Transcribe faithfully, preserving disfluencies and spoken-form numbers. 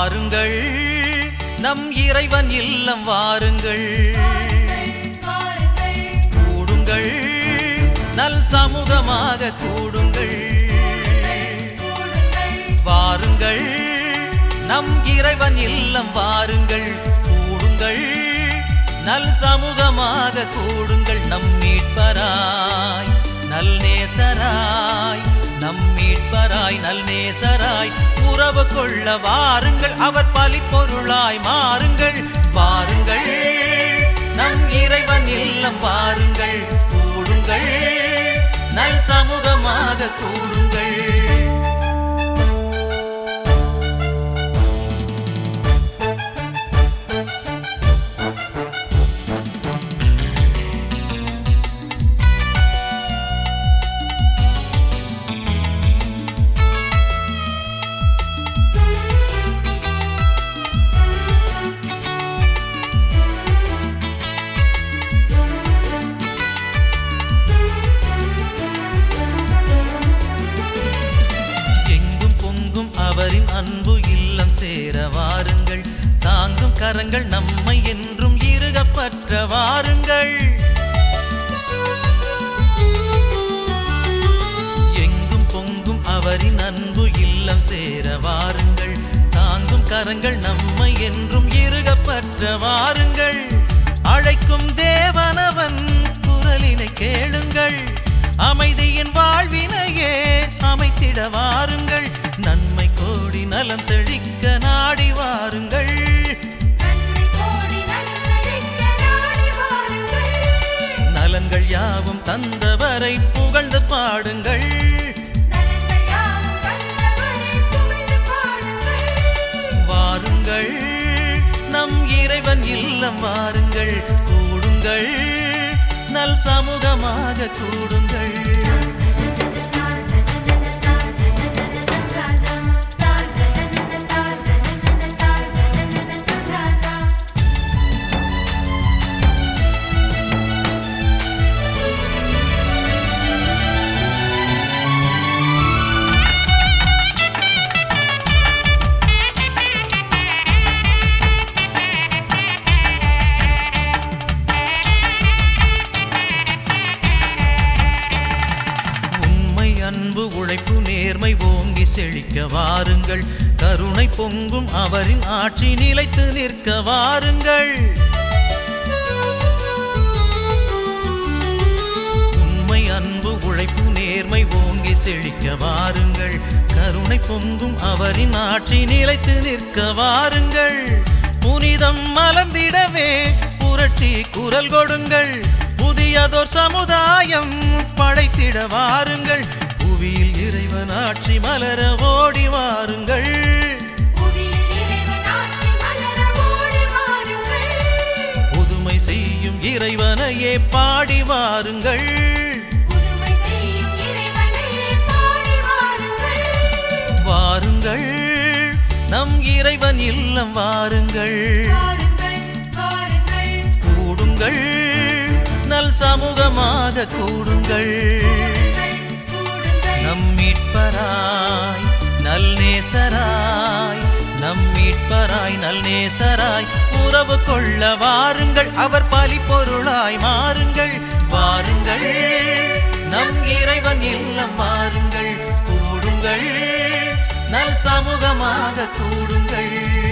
வாருங்கள் நம் இறைவன் இல்லம் வாருங்கள் கூடுங்கள் நல் சமூகமாக கூடுங்கள் வாருங்கள் நம் இறைவன் இல்லம் வாருங்கள் கூடுங்கள் நல் சமூகமாக கூடுங்கள் நம் மீட்பராய் நல் நேசராய் நம் மீட்பராய் நல் நேசராய் உறவு கொள்ள வாருங்கள் அவர் பலிப்பொருளாய் மாறுங்கள் வாருங்கள் நம் இறைவன் இல்லம் வாருங்கள் கூடுங்கள் நல் சமூகமாக கூடுங்கள் அவரின் அன்பு இல்லம் சேர வாருங்கள் தாங்கும் கரங்கள் நம்மை என்றும் இறுகப்பற்ற வாருங்கள் எங்கும் பொங்கும் அவரின் அன்பு இல்லம் சேர வாருங்கள் தாங்கும் கரங்கள் நம்மை என்றும் இறுகப்பற்ற வாருங்கள் அழைக்கும் தேவனவன் குரலினை கேளுங்கள் அமைதியின் வாழ்வினையே அமைத்திட வாருங்கள் நன்மை கோடி நலம் செழிக்க நாடி வாருங்கள் நலன்கள் யாவும் தந்தவரை புகழ்ந்து பாடுங்கள் வாருங்கள் நம் இறைவன் இல்லம் வாருங்கள் கூடுங்கள் நல் சமூகமாக கூடுங்கள் அன்பு உழைப்பு நேர்மை ஓங்கி செழிக்க வாருங்கள் கருணை பொங்கும் அவரின் ஆட்சி நிலைத்து நிற்க வாருங்கள் உண்மை அன்பு உழைப்பு நேர்மை ஓங்கி செழிக்க வாருங்கள் கருணை பொங்கும் அவரின் ஆட்சி நிலைத்து நிற்க வாருங்கள் புனிதம் மலர்ந்திடவே புரட்சி குரல் கொடுங்கள் புதியதோர் சமுதாயம் படைத்திட வாருங்கள் புவியில் இறைவன் ஆட்சி மலர ஓடி வாருங்கள் புதுமை செய்யும் இறைவனையே பாடி வாருங்கள் வாருங்கள் நம் இறைவன் இல்லம் வாருங்கள் கூடுங்கள் நல் சமூகமாக கூடுங்கள் நம் மீட்பராய் நல் நேசராய் நம் மீட்பராய் நல் நேசராய் உறவு கொள்ள வாருங்கள் அவர் பலிப்பொருளாய் மாறுங்கள் வாருங்கள் நம் இறைவன் இல்லம் வாருங்கள் கூடுங்கள் நல் சமூகமாக கூடுங்கள்